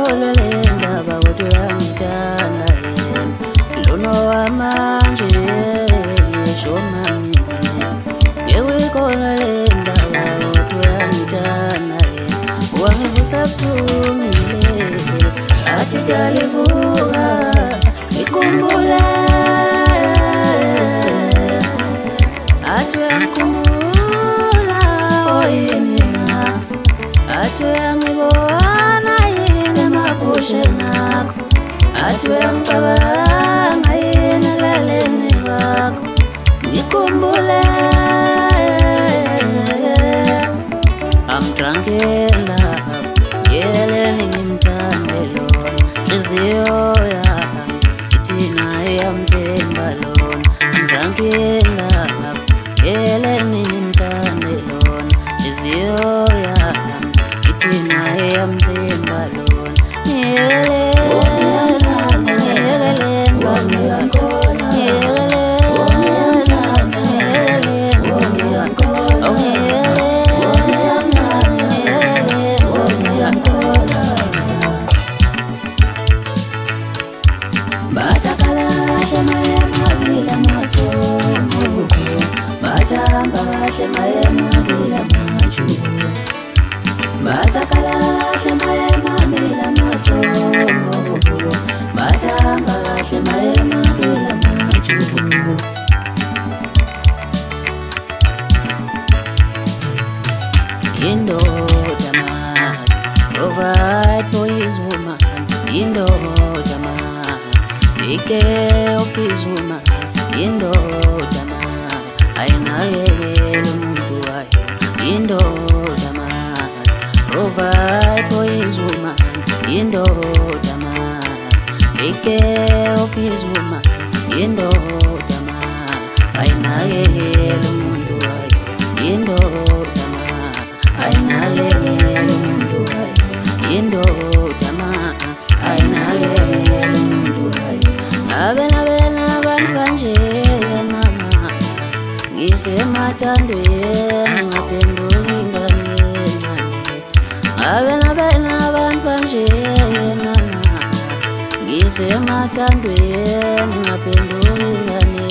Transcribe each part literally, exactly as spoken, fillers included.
ngiyikholwa le ndaba kodwa uyangithanda yena lona wamanje ngisho mami ngiyikholwa le ndaba kodwa uyangithanda yena wangivusa buhlungile athi ngalivuka ngikhumbula athi uyangikhumbula oyinina athi uyangibona yini emaphusheni akho athi uyangicabanga yini elaleni kwakho ngikhumbule I'm drunk in love yeleni ngimthande lona nhliziyo yami ithi naye yamthemba lona I'm drunk in love yeleni ngimthande lona nhliziyo yami ithi naye yamthemba lona yeleni Batamba kahle mayema bila majubu Batakala kahle mayema bila masomo Batamba kahle mayema bila majubu Indoda must provide for his woman Indoda must take care of his woman Indoda ayinakekela umuntu wayo indoda must provide for his woman indoda must take care of his woman indoda must ayinakekela umuntu wayo indoda must ayinakekela umuntu wayo indoda must ayinakekela umuntu wayo abena bena abantu kanje ngisemathandweni ngaphenduka ingane abena bena abantu kanje nana ngisemathandweni ngaphenduka ingane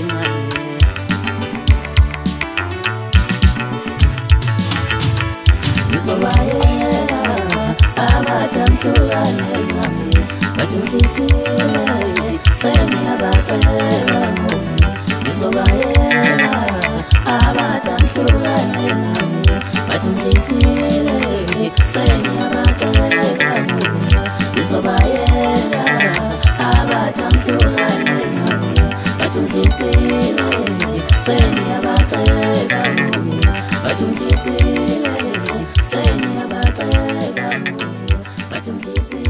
ngizobayela abathi amhlukane nami bathi mfisile sengiyabatshela ngoba ngizobayela abathi amhlukane nami bathi mfisile sengiyabatshela ngoba ngizobayela abathi amhlukane nami bathi mfisile sengiyabatshela ngoba bathi mfisile sengiyabatshela ngoba bathi mfisile